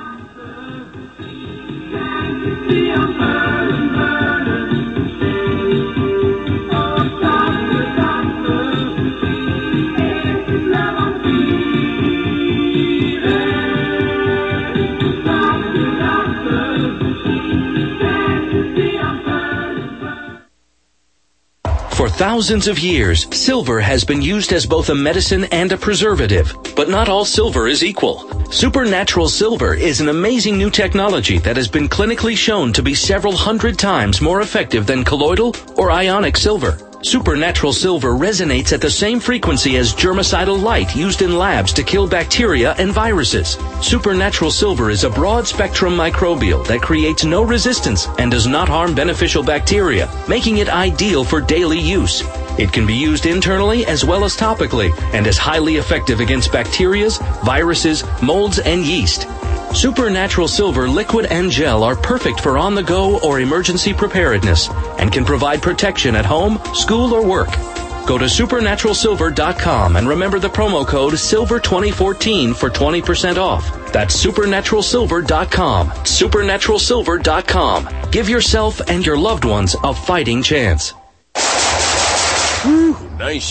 For thousands of years, silver has been used as both a medicine and a preservative. But not all silver is equal. Supernatural Silver is an amazing new technology that has been clinically shown to be several hundred times more effective than colloidal or ionic silver. Supernatural Silver resonates at the same frequency as germicidal light used in labs to kill bacteria and viruses. Supernatural Silver is a broad-spectrum microbial that creates no resistance and does not harm beneficial bacteria, making it ideal for daily use. It can be used internally as well as topically and is highly effective against bacteria, viruses, molds, and yeast. Supernatural Silver liquid and gel are perfect for on-the-go or emergency preparedness and can provide protection at home, school, or work. Go to supernatural silver dot com and remember the promo code silver twenty fourteen for twenty percent off. That's supernatural silver dot com. supernatural silver dot com. Give yourself and your loved ones a fighting chance. Whew, nice shooting.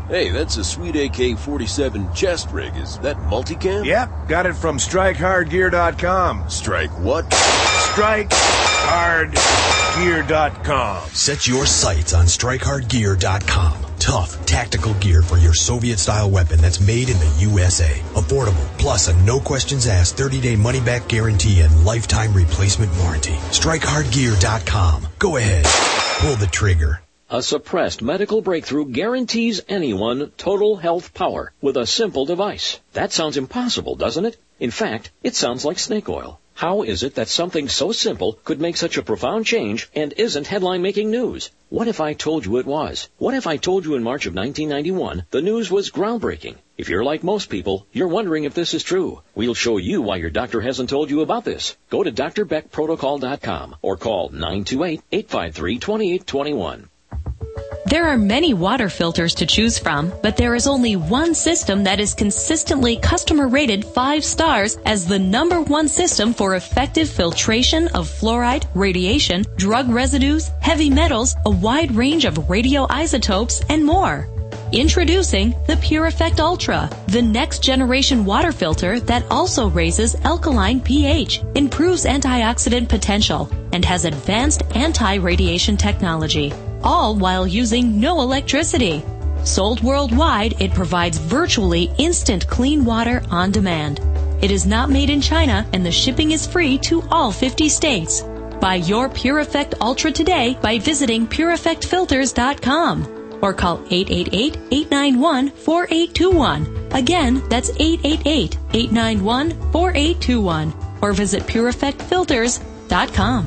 Hey, that's a sweet A K forty-seven chest rig. Is that multicam? Yep, got it from strike hard gear dot com. Strike what? strike hard gear dot com. Set your sights on strike hard gear dot com. Tough, tactical gear for your Soviet-style weapon that's made in the U S A. Affordable, plus a no-questions-asked thirty-day money-back guarantee and lifetime replacement warranty. strike hard gear dot com. Go ahead. Pull the trigger. A suppressed medical breakthrough guarantees anyone total health power with a simple device. That sounds impossible, doesn't it? In fact, it sounds like snake oil. How is it that something so simple could make such a profound change and isn't headline-making news? What if I told you it was? What if I told you in March of nineteen ninety-one the news was groundbreaking? If you're like most people, you're wondering if this is true. We'll show you why your doctor hasn't told you about this. Go to D R Beck Protocol dot com or call nine two eight, eight five three, two eight two one. There are many water filters to choose from, but there is only one system that is consistently customer rated five stars as the number one system for effective filtration of fluoride, radiation, drug residues, heavy metals, a wide range of radioisotopes, and more. Introducing the PureEffect Ultra, the next generation water filter that also raises alkaline pH, improves antioxidant potential, and has advanced anti-radiation technology, all while using no electricity. Sold worldwide, it provides virtually instant clean water on demand. It is not made in China, and the shipping is free to all fifty states. Buy your PureEffect Ultra today by visiting pure effect filters dot com. Or call eight eight eight, eight nine one, four eight two one. Again, that's eight eight eight, eight nine one, four eight two one. Or visit pure effect filters dot com.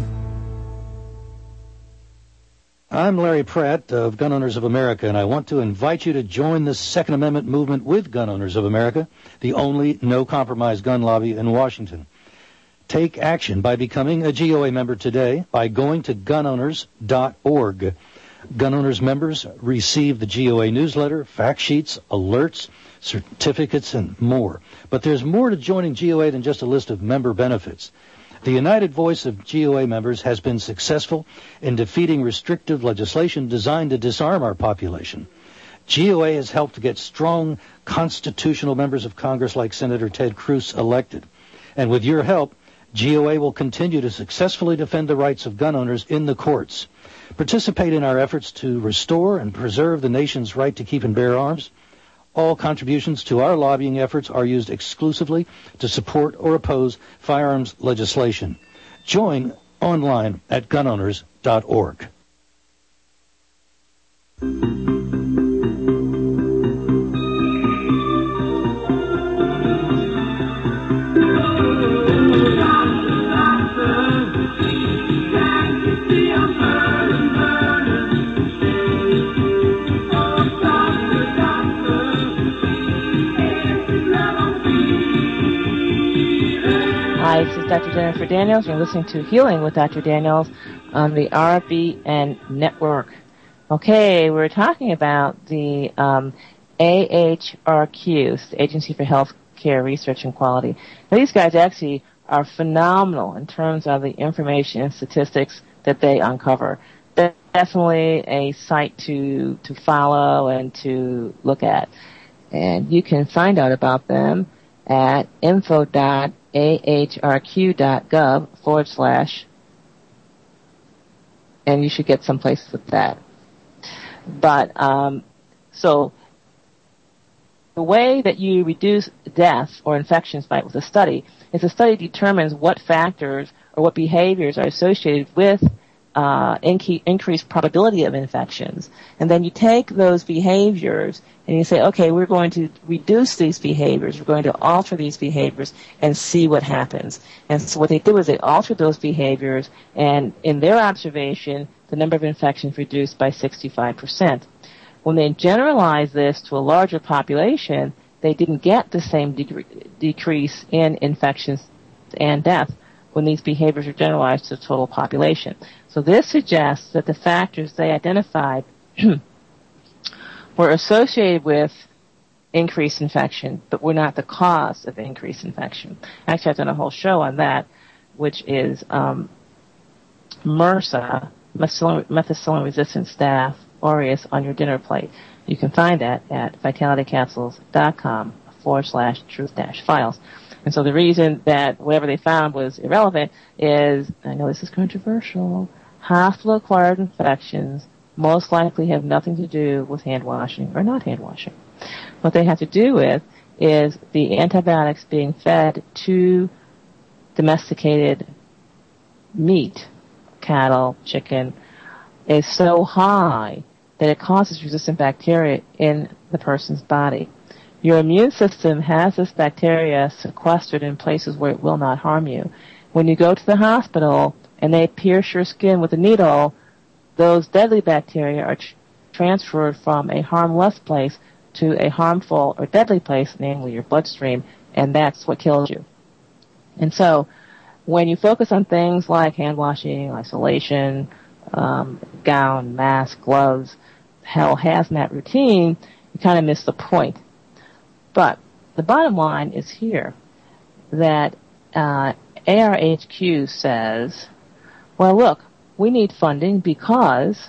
I'm Larry Pratt of Gun Owners of America, and I want to invite you to join the Second Amendment movement with Gun Owners of America, the only no-compromise gun lobby in Washington. Take action by becoming a G O A member today by going to gun owners dot org. Gun Owners members receive the G O A newsletter, fact sheets, alerts, certificates, and more. But there's more to joining G O A than just a list of member benefits. The united voice of G O A members has been successful in defeating restrictive legislation designed to disarm our population. G O A has helped to get strong constitutional members of Congress like Senator Ted Cruz elected. And with your help, G O A will continue to successfully defend the rights of gun owners in the courts. Participate in our efforts to restore and preserve the nation's right to keep and bear arms. All contributions to our lobbying efforts are used exclusively to support or oppose firearms legislation. Join online at gun owners dot org. Hi, this is Doctor Jennifer Daniels. You're listening to Healing with Doctor Daniels on the R B N Network. Okay, we're talking about the um, A H R Q, the Agency for Health Care Research and Quality. Now, these guys actually are phenomenal in terms of the information and statistics that they uncover. They're definitely a site to to follow and to look at. And you can find out about them at info dot A H R Q dot gov forward slash, and you should get someplace with that. But, um, so, the way that you reduce deaths or infections by with a study is the study determines what factors or what behaviors are associated with uh, inc- increased probability of infections. And then you take those behaviors and you say, okay, we're going to reduce these behaviors, we're going to alter these behaviors and see what happens. And so what they did was they altered those behaviors, and in their observation, the number of infections reduced by sixty-five percent. When they generalized this to a larger population, they didn't get the same de- decrease in infections and death when these behaviors are generalized to the total population. So this suggests that the factors they identified were associated with increased infection, but were not the cause of increased infection. Actually, I've done a whole show on that, which is um, MRSA, methicillin-resistant Staph aureus, on your dinner plate. You can find that at vitalitycapsules.com forward slash truth dash files. And so the reason that whatever they found was irrelevant is, I know this is controversial, hospital-acquired infections most likely have nothing to do with hand washing or not hand washing. What they have to do with is the antibiotics being fed to domesticated meat, cattle, chicken, is so high that it causes resistant bacteria in the person's body. Your immune system has this bacteria sequestered in places where it will not harm you. When you go to the hospital and they pierce your skin with a needle, those deadly bacteria are tr- transferred from a harmless place to a harmful or deadly place, namely your bloodstream, and that's what kills you. And so when you focus on things like hand washing, isolation, um, gown, mask, gloves, hell hazmat routine, you kind of miss the point. But the bottom line is here that uh, A R H Q says, well, look, we need funding because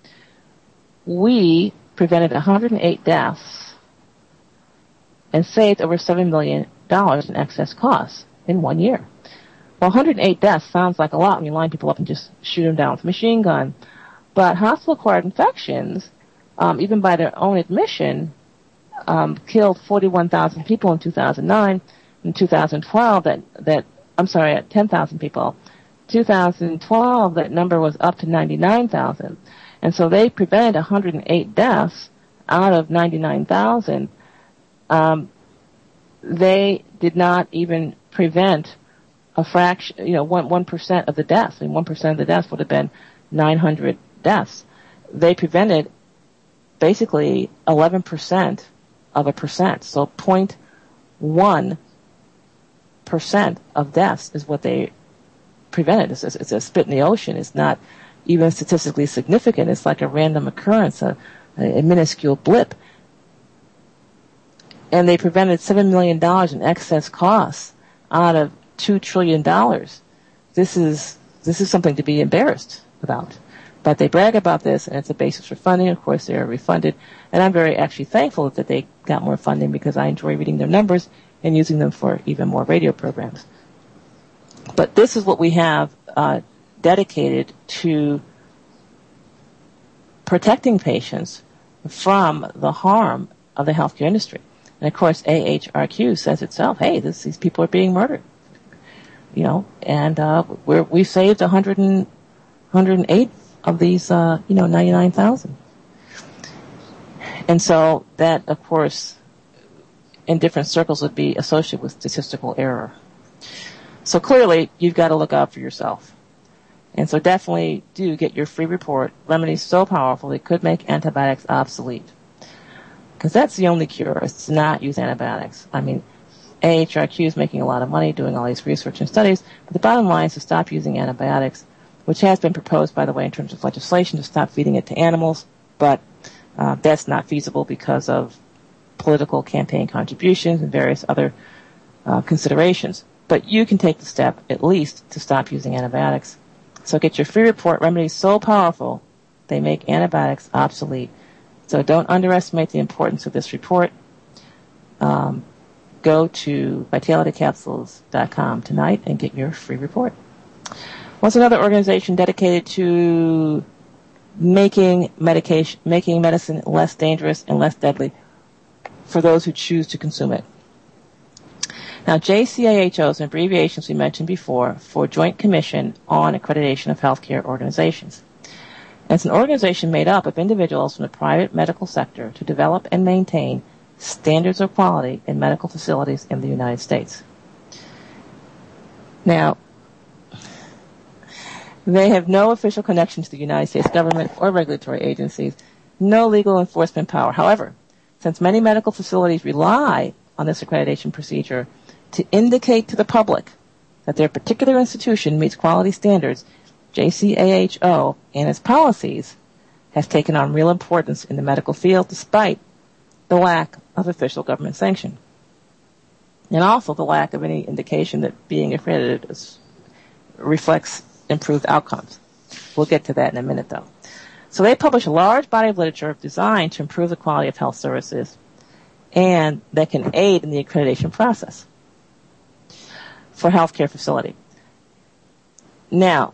we prevented one hundred eight deaths and saved over seven million dollars in excess costs in one year. Well, one hundred eight deaths sounds like a lot when you line people up and just shoot them down with a machine gun. But hospital-acquired infections, um, even by their own admission, um, killed forty-one thousand people in two thousand nine. In two thousand twelve, that, that I'm sorry, ten thousand people. two thousand twelve, that number was up to ninety-nine thousand. And so they prevented one hundred eight deaths out of ninety-nine thousand. Um, they did not even prevent a fraction, you know, one, one percent of the deaths. I mean, one percent of the deaths would have been nine hundred deaths. They prevented basically eleven percent of a percent. So zero point one percent of deaths is what they prevented. It's, it's a spit in the ocean. It's not even statistically significant. It's like a random occurrence, a, a minuscule blip. And they prevented seven million dollars in excess costs out of two trillion dollars. This is, this is something to be embarrassed about. But they brag about this, and it's a basis for funding. Of course, they are refunded. And I'm very actually thankful that they got more funding because I enjoy reading their numbers and using them for even more radio programs. But this is what we have uh, dedicated to protecting patients from the harm of the healthcare industry. And of course, A H R Q says itself, hey, this, these people are being murdered. You know, and uh, we're, we saved one hundred, one hundred eight of these, uh, you know, ninety-nine thousand. And so that, of course, in different circles would be associated with statistical error. So clearly, you've got to look out for yourself. And so definitely do get your free report. Remedies so powerful they could make antibiotics obsolete. Because that's the only cure, is to not use antibiotics. I mean, A H R Q is making a lot of money doing all these research and studies, but the bottom line is to stop using antibiotics, which has been proposed, by the way, in terms of legislation, to stop feeding it to animals, but uh, that's not feasible because of political campaign contributions and various other uh, considerations. But you can take the step, at least, to stop using antibiotics. So get your free report, Remedies so powerful, they make antibiotics obsolete. So don't underestimate the importance of this report. Um, go to vitality capsules dot com tonight and get your free report. What's another organization dedicated to making medication, making medicine less dangerous and less deadly for those who choose to consume it? Now, J C A H O is an abbreviation, as we mentioned before, for Joint Commission on Accreditation of Healthcare Organizations. And it's an organization made up of individuals from the private medical sector to develop and maintain standards of quality in medical facilities in the United States. Now, they have no official connection to the United States government or regulatory agencies, no legal enforcement power. However, since many medical facilities rely on this accreditation procedure to indicate to the public that their particular institution meets quality standards, J C A H O and its policies has taken on real importance in the medical field despite the lack of official government sanction. And also the lack of any indication that being accredited is, reflects improved outcomes. We'll get to that in a minute, though. So they publish a large body of literature designed to improve the quality of health services and that can aid in the accreditation process for healthcare facility. Now,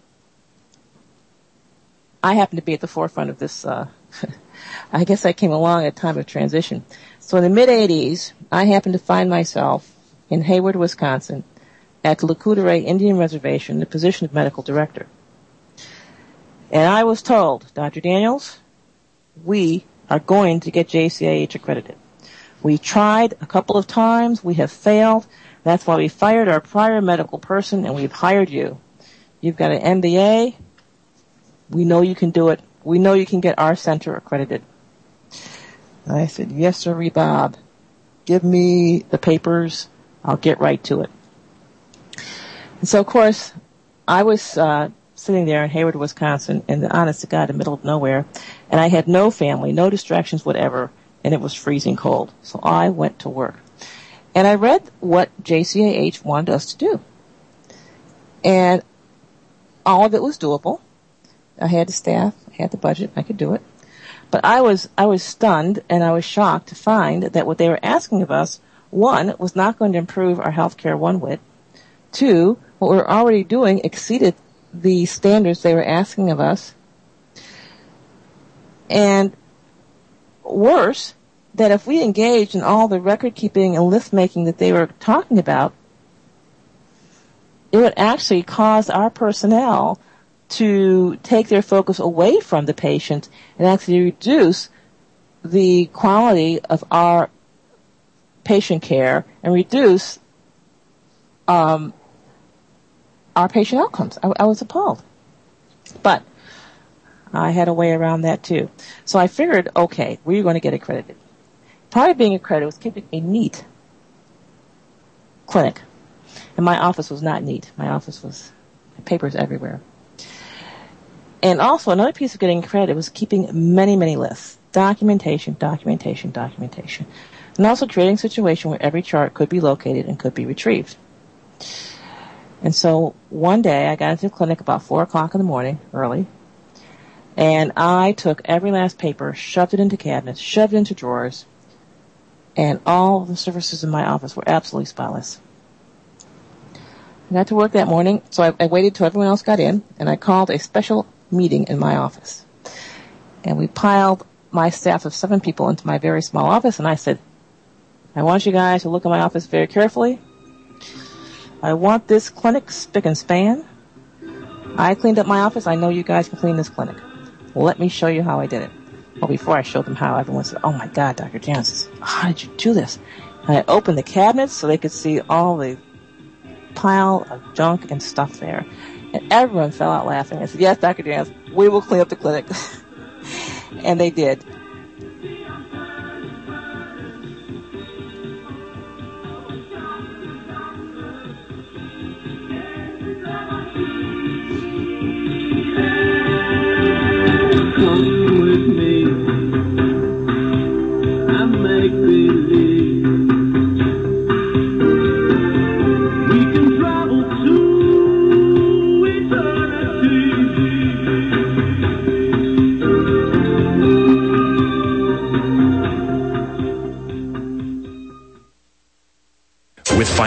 I happen to be at the forefront of this. Uh, I guess I came along at a time of transition. So in the mid-eighties, I happened to find myself in Hayward, Wisconsin, at the Lakota Indian Reservation, the position of medical director. And I was told, Doctor Daniels, we are going to get J C I H accredited. We tried a couple of times. We have failed. That's why we fired our prior medical person, and we've hired you. You've got an M B A. We know you can do it. We know you can get our center accredited. And I said, yes, sir, Bob. Give me the papers. I'll get right to it. And so, of course, I was uh, sitting there in Hayward, Wisconsin, in the honest to God, in the middle of nowhere, and I had no family, no distractions, whatever, and it was freezing cold. So I went to work. And I read what J C I H wanted us to do. And all of it was doable. I had the staff, I had the budget, I could do it. But I was I was stunned and I was shocked to find that what they were asking of us, one, was not going to improve our health care one whit. Two, what we were already doing exceeded the standards they were asking of us. And worse, that if we engaged in all the record keeping and list making that they were talking about, it would actually cause our personnel to take their focus away from the patient and actually reduce the quality of our patient care and reduce um, our patient outcomes. I, I was appalled. But I had a way around that too. So I figured, okay, we're going to get accredited. Part of being accredited was keeping a neat clinic. And my office was not neat. My office was papers everywhere. And also another piece of getting accredited was keeping many, many lists. Documentation, documentation, documentation. And also creating a situation where every chart could be located and could be retrieved. And so one day I got into the clinic about four o'clock in the morning, early, and I took every last paper, shoved it into cabinets, shoved it into drawers, and all the surfaces in my office were absolutely spotless. I got to work that morning, so I, I waited till everyone else got in, and I called a special meeting in my office. And we piled my staff of seven people into my very small office, and I said, I want you guys to look at my office very carefully. I want this clinic spick and span. I cleaned up my office. I know you guys can clean this clinic. Let me show you how I did it. Well, before I showed them how, everyone said, oh my God, Doctor Jansen, how did you do this? And I opened the cabinets so they could see all the pile of junk and stuff there. And everyone fell out laughing. I said, yes, Doctor Jansen, we will clean up the clinic. And they did.